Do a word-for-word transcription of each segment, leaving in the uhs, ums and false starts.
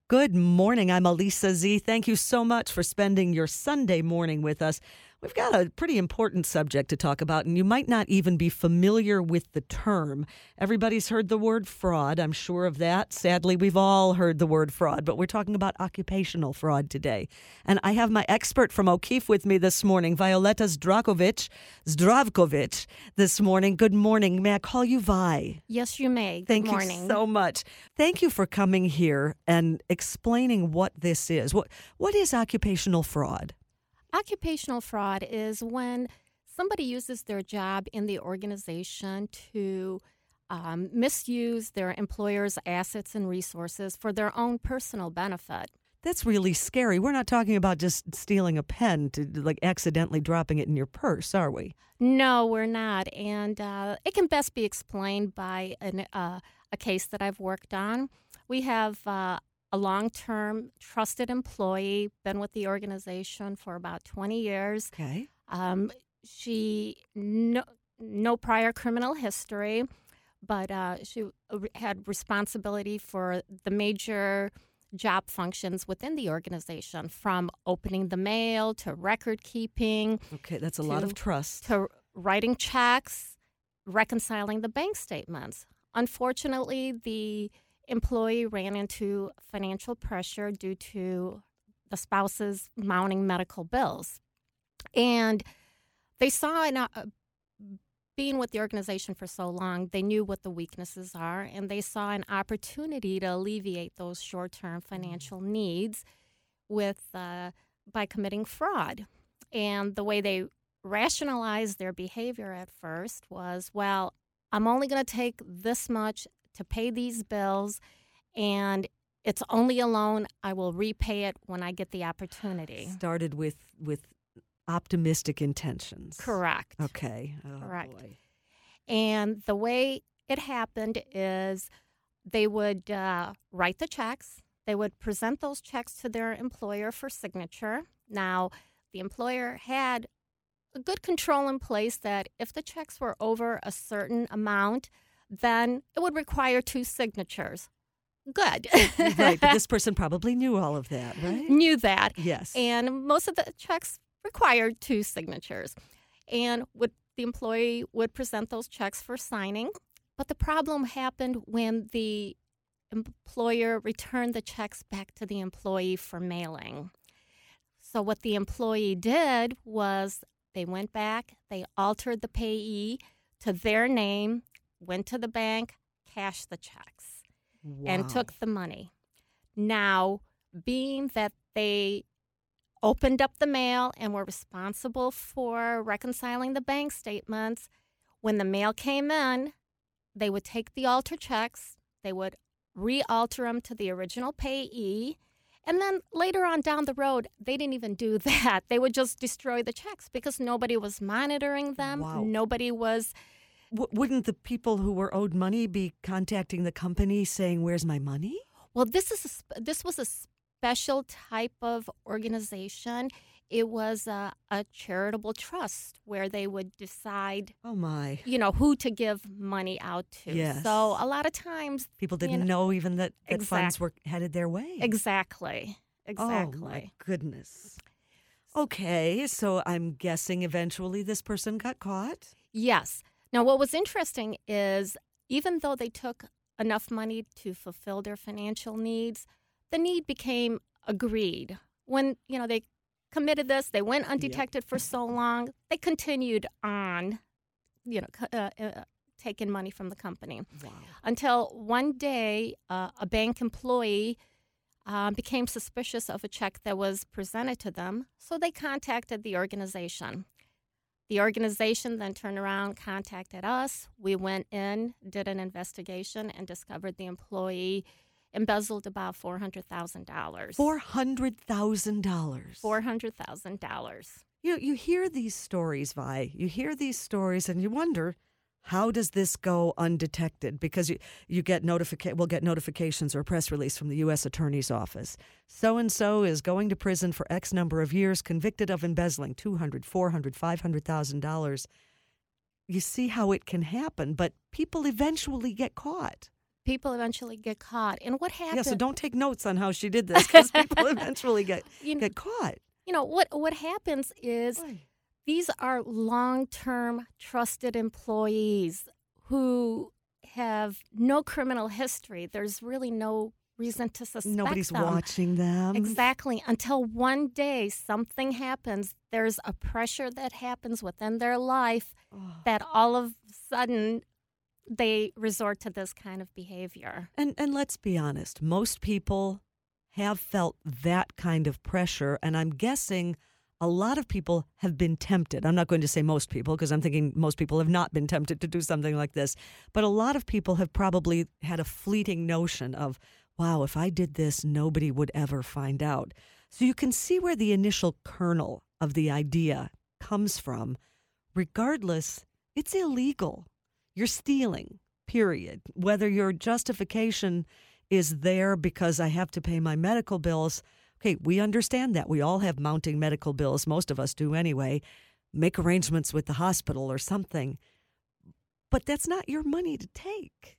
Good morning. I'm Elisa Z. Thank you so much for spending your Sunday morning with us. We've got a pretty important subject to talk about, and you might not even be familiar with the term. Everybody's heard the word fraud. I'm sure of that. Sadly, we've all heard the word fraud, but we're talking about occupational fraud today. And I have my expert from O'Keefe with me this morning, Violeta Zdravkovic, Zdravkovic, this morning. Good morning. May I call you Vi? Yes, you may. Good Thank morning. you so much. Thank you for coming here and explaining what this is. What What is occupational fraud? Occupational fraud is when somebody uses their job in the organization to um, misuse their employer's assets and resources for their own personal benefit. That's really scary. We're not talking about just stealing a pen to like accidentally dropping it in your purse, are we? No, we're not. And uh, it can best be explained by an, uh, a case that I've worked on. We have uh, a long-term trusted employee, been with the organization for about twenty years. Okay. Um, she, no, no prior criminal history, but uh, she had responsibility for the major job functions within the organization, from opening the mail to record keeping. Okay, that's a lot of trust. To writing checks, reconciling the bank statements. Unfortunately, the employee ran into financial pressure due to the spouse's mounting medical bills. And they saw, in, uh, being with the organization for so long, they knew what the weaknesses are, and they saw an opportunity to alleviate those short-term financial needs with uh, by committing fraud. And the way they rationalized their behavior at first was, well, I'm only going to take this much to pay these bills, and it's only a loan. I will repay it when I get the opportunity. Started with with optimistic intentions. Correct. Okay. Oh, Correct. boy. And the way it happened is they would uh, write the checks. They would present those checks to their employer for signature. Now, the employer had a good control in place that if the checks were over a certain amount, then it would require two signatures. Good. Right, but this person probably knew all of that, right? Knew that. Yes. And most of the checks required two signatures. And would, the employee would present those checks for signing. But the problem happened when the employer returned the checks back to the employee for mailing. So what the employee did was they went back, they altered the payee to their name, went to the bank, cashed the checks, Wow. and took the money. Now, being that they opened up the mail and were responsible for reconciling the bank statements, when the mail came in, they would take the altered checks, they would re-alter them to the original payee, and then later on down the road, they didn't even do that. They would just destroy the checks because nobody was monitoring them. Wow. Nobody was. W- wouldn't the people who were owed money be contacting the company saying, "Where's my money"? Well, this is a, sp- this was a special type of organization. It was a, a charitable trust where they would decide, Oh my! you know, who to give money out to. Yes. So a lot of times, People didn't you know even that, that Exact- funds were headed their way. exactly, exactly. Oh my goodness. Okay, so I'm guessing eventually this person got caught. Yes. Now, what was interesting is even though they took enough money to fulfill their financial needs, the need became agreed. When, you know, they committed this, they went undetected for so long, they continued on, you know, c- uh, uh, taking money from the company. Wow. Until one day, uh, a bank employee uh, became suspicious of a check that was presented to them, so they contacted the organization. The organization then turned around, contacted us. We went in, did an investigation, and discovered the employee embezzled about four hundred thousand dollars. Four hundred thousand dollars. four hundred thousand dollars. You know, you hear these stories, Vi. You hear these stories, and you wonder, how does this go undetected? Because you, you get notifica- we'll get notifications or a press release from the U S Attorney's Office. So-and-so is going to prison for X number of years, convicted of embezzling two hundred thousand dollars, four hundred thousand dollars, five hundred thousand dollars. You see how it can happen, but people eventually get caught. people eventually get caught. And what happens? Yeah, so don't take notes on how she did this because people eventually get, you know, get caught. You know, what, what happens is Oy. these are long-term trusted employees who have no criminal history. There's really no reason to suspect Nobody's them. watching them. Exactly. Until one day something happens, there's a pressure that happens within their life Oh. that all of a sudden they resort to this kind of behavior. And and let's be honest, most people have felt that kind of pressure, and I'm guessing a lot of people have been tempted. I'm not going to say most people because I'm thinking most people have not been tempted to do something like this, but a lot of people have probably had a fleeting notion of, wow, if I did this, nobody would ever find out. So you can see where the initial kernel of the idea comes from. Regardless, it's illegal. You're stealing, period. Whether your justification is there because I have to pay my medical bills, okay, we understand that. We all have mounting medical bills. Most of us do anyway. Make arrangements with the hospital or something. But that's not your money to take.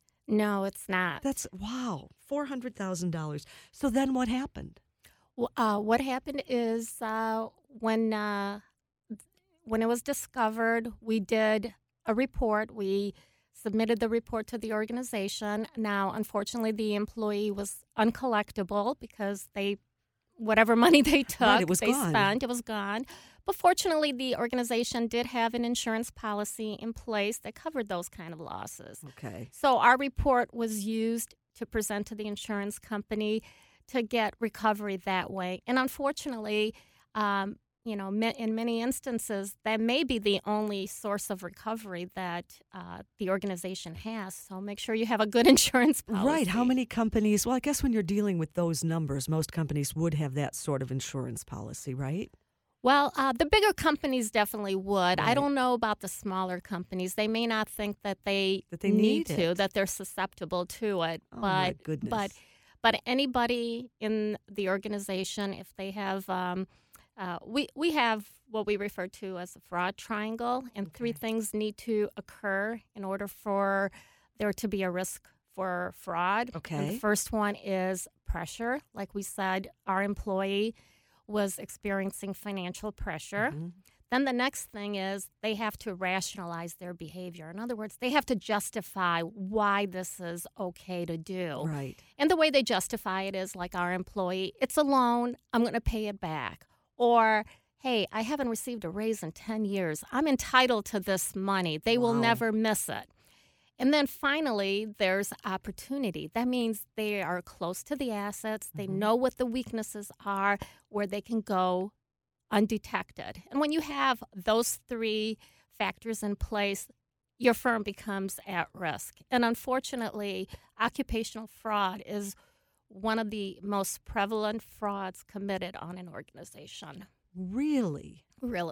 No, it's not. That's, wow, four hundred thousand dollars. So then what happened? Well, uh, what happened is uh, when uh, when it was discovered, we did a report. We submitted the report to the organization. Now, unfortunately, the employee was uncollectible because they, whatever money they took, Right, it was they gone. spent, it was gone. But fortunately, the organization did have an insurance policy in place that covered those kind of losses. Okay. So our report was used to present to the insurance company to get recovery that way. And unfortunately, um, you know, ma- in many instances, that may be the only source of recovery that uh, the organization has. So make sure you have a good insurance policy. Right. How many companies? Well, I guess when you're dealing with those numbers, most companies would have that sort of insurance policy, right? Well, uh, the bigger companies definitely would. I Right. don't know about the smaller companies. They may not think that they, That they need to, it. that they're susceptible to it. Oh, but my goodness. but but anybody in the organization, if they have, um, uh, we we have what we refer to as a fraud triangle, and three Okay. things need to occur in order for there to be a risk for fraud. And Okay. the first one is pressure. Like we said, our employee was experiencing financial pressure. Mhm. Then the next thing is they have to rationalize their behavior. In other words, they have to justify why this is okay to do. Right. And the way they justify it is like our employee, it's a loan, I'm going to pay it back. Or, hey, I haven't received a raise in ten years. I'm entitled to this money. They will Wow. never miss it. And then finally, there's opportunity. That means they are close to the assets. They Mhm. know what the weaknesses are, where they can go undetected. And when you have those three factors in place, your firm becomes at risk. And unfortunately, occupational fraud is one of the most prevalent frauds committed on an organization. Really? Really.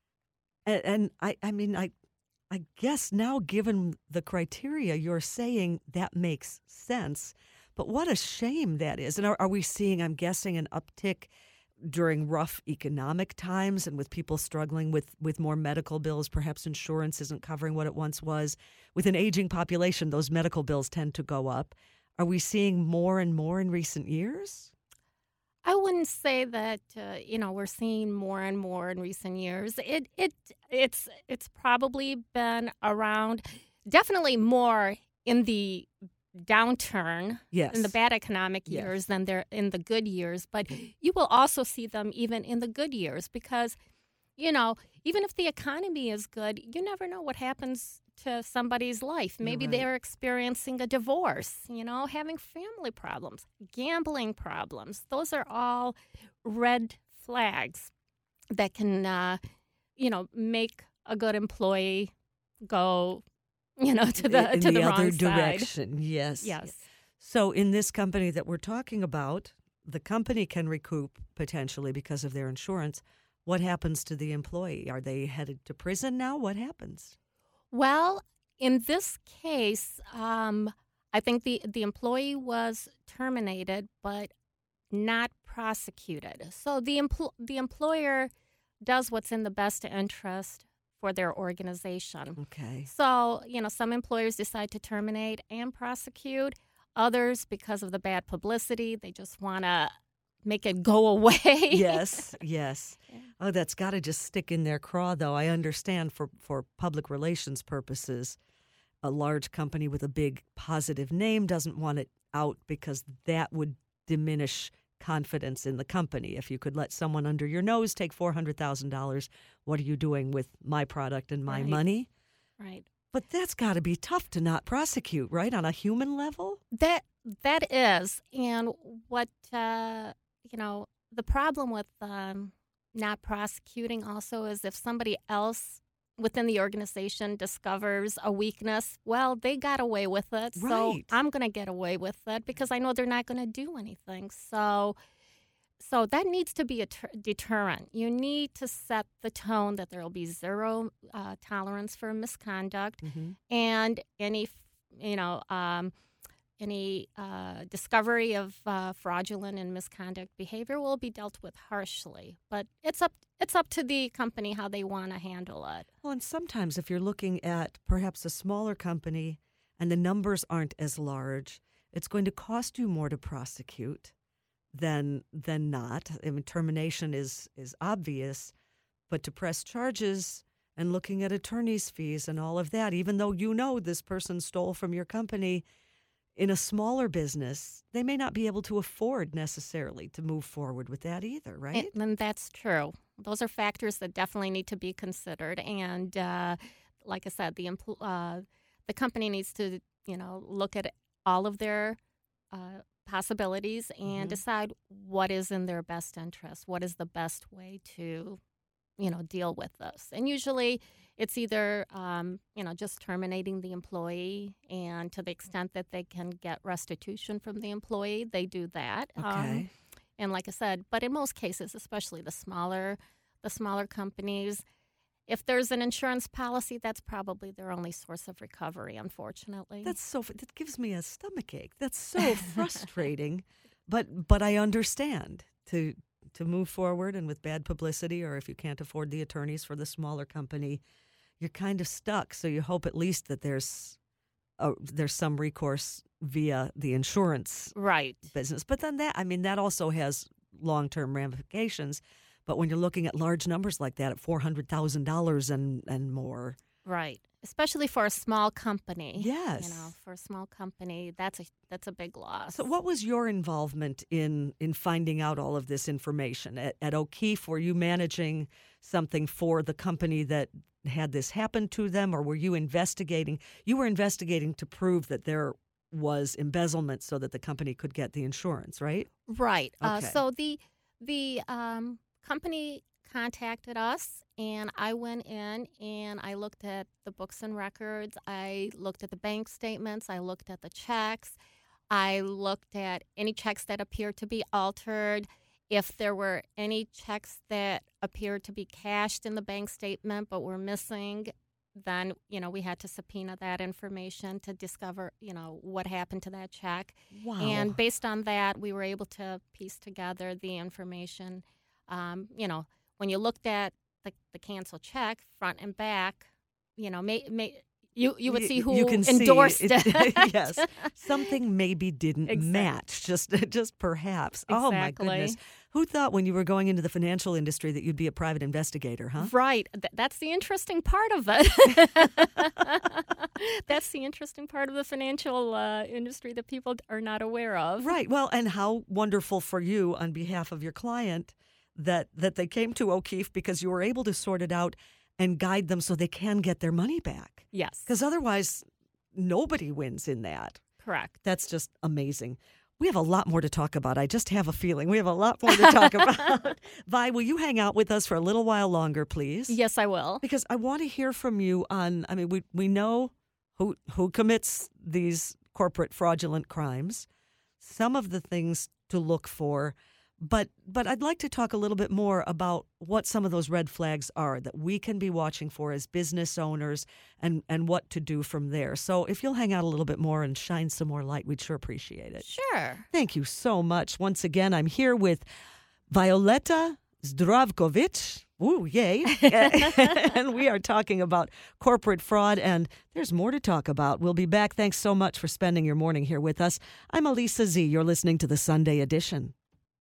And, and I, I mean, I, I guess now, given the criteria you're saying, that makes sense. But what a shame that is. And are, are we seeing, I'm guessing, an uptick during rough economic times and with people struggling with, with more medical bills? Perhaps insurance isn't covering what it once was. With an aging population, those medical bills tend to go up. Are we seeing more and more in recent years? I wouldn't say that uh, you know we're seeing more and more in recent years. It it it's it's probably been around, definitely more in the downturn, Yes. in the bad economic Yes. years than they're in the good years. But you will also see them even in the good years because, you know, even if the economy is good, you never know what happens to somebody's life. You're Maybe right. they're experiencing a divorce, you know, having family problems, gambling problems. Those are all red flags that can, uh, you know, make a good employee go, you know, to the in to the, the wrong other side. direction. Yes. Yes. So in this company that we're talking about, the company can recoup potentially because of their insurance. What happens to the employee? Are they headed to prison now? What happens? Well, in this case, um, I think the, the employee was terminated, but not prosecuted. So the empl- the employer does what's in the best interest for their organization. Okay. So, you know, some employers decide to terminate and prosecute. Others, because of the bad publicity, they just want to make it go away. Yes, yes. Oh, that's got to just stick in their craw, though. I understand for, for public relations purposes, a large company with a big positive name doesn't want it out because that would diminish confidence in the company. If you could let someone under your nose take four hundred thousand dollars, what are you doing with my product and my Right. money? Right. But that's got to be tough to not prosecute, right, on a human level? That that is, and what uh, you know, the problem with um, not prosecuting also is if somebody else within the organization discovers a weakness, well, they got away with it, so Right. I'm going to get away with it because I know they're not going to do anything. So, so that needs to be a ter- deterrent. You need to set the tone that there will be zero uh, tolerance for misconduct, Mm-hmm. and any, you know, um, any uh, discovery of uh, fraudulent and misconduct behavior will be dealt with harshly. But it's up it's up to the company how they want to handle it. Well, and sometimes if you're looking at perhaps a smaller company and the numbers aren't as large, it's going to cost you more to prosecute than than not. I mean, termination is is obvious, but to press charges and looking at attorney's fees and all of that, even though you know this person stole from your company, in a smaller business, they may not be able to afford necessarily to move forward with that either, right? And, and that's true. Those are factors that definitely need to be considered. And uh, like I said, the empl- uh, the company needs to, you know, look at all of their uh, possibilities and Mhm. decide what is in their best interest. What is the best way to, you know, deal with this? And usually, it's either, um, you know, just terminating the employee, and to the extent that they can get restitution from the employee, they do that. Um, Okay. and like I said, but in most cases, especially the smaller, the smaller companies, if there's an insurance policy, that's probably their only source of recovery, unfortunately. That's so. That gives me a stomach ache. That's so frustrating, but but I understand to to move forward, and with bad publicity, or if you can't afford the attorneys for the smaller company, you're kind of stuck. So you hope at least that there's a, there's some recourse via the insurance Right. business. But then that, I mean, that also has long term ramifications. But when you're looking at large numbers like that, at four hundred thousand dollars and and more. Right. Especially for a small company. Yes. You know, for a small company, that's a that's a big loss. So what was your involvement in in finding out all of this information? At, at O'Keefe, were you managing something for the company that had this happen to them, or were you investigating? You were investigating to prove that there was embezzlement so that the company could get the insurance, right? Right. Uh, Okay. so the the um, company contacted us, and I went in and I looked at the books and records. I looked at the bank statements. I looked at the checks. I looked at any checks that appeared to be altered. If there were any checks that appeared to be cashed in the bank statement but were missing, then, you know, we had to subpoena that information to discover, you know, what happened to that check. Wow. And based on that, we were able to piece together the information. Um, you know, when you looked at the, the canceled check, front and back, you know, may, may, you you would Y- see who you can see endorsed it. it. Yes. Something maybe didn't Exactly. match, just just perhaps. Oh, my Exactly. goodness. Who thought when you were going into the financial industry that you'd be a private investigator, huh? Right. Th- that's the interesting part of it. That's the interesting part of the financial uh, industry that people are not aware of. Right. Well, and how wonderful for you on behalf of your client that that they came to O'Keefe because you were able to sort it out and guide them so they can get their money back. Yes. Because otherwise, nobody wins in that. Correct. That's just amazing. We have a lot more to talk about. I just have a feeling we have a lot more to talk about. Vi, will you hang out with us for a little while longer, please? Yes, I will. Because I want to hear from you on, I mean, we, we know who who commits these corporate fraudulent crimes, some of the things to look for, but but I'd like to talk a little bit more about what some of those red flags are that we can be watching for as business owners, and, and what to do from there. So if you'll hang out a little bit more and shine some more light, we'd sure appreciate it. Sure. Thank you so much. Once again, I'm here with Violeta Zdravkovic. Ooh, yay. And we are talking about corporate fraud, and there's more to talk about. We'll be back. Thanks so much for spending your morning here with us. I'm Alisa Z. You're listening to the Sunday Edition.